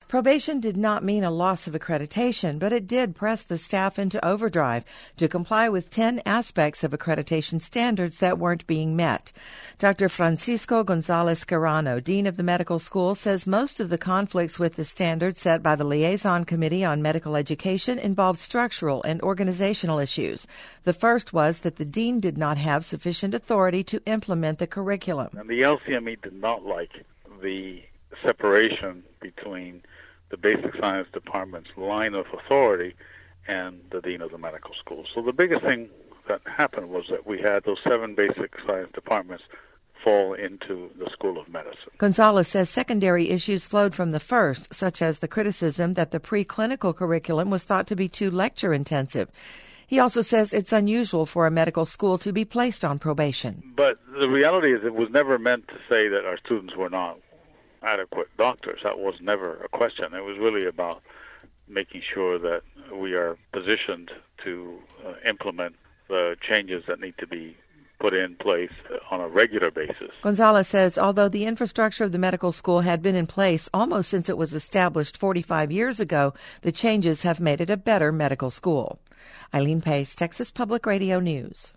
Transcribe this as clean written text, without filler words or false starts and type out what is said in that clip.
Probation did not mean a loss of accreditation, but it did press the staff into overdrive to comply with 10 aspects of accreditation standards that weren't being met. Dr. Francisco Gonzalez Carano, Dean of the Medical School, says most of the conflicts with the standards set by the Liaison Committee on Medical Education involved structural and organizational issues. The first was that the dean did not have sufficient authority to implement the curriculum. And the LCME did not like the separation between the basic science department's line of authority and the dean of the medical school. So the biggest thing that happened was that we had those 7 basic science departments fall into the School of Medicine. Gonzalez says secondary issues flowed from the first, such as the criticism that the preclinical curriculum was thought to be too lecture-intensive. He also says it's unusual for a medical school to be placed on probation. But the reality is it was never meant to say that our students were not adequate doctors. That was never a question. It was really about making sure that we are positioned to implement the changes that need to be put in place on a regular basis. Gonzalez says although the infrastructure of the medical school had been in place almost since it was established 45 years ago, the changes have made it a better medical school. Eileen Pace, Texas Public Radio News.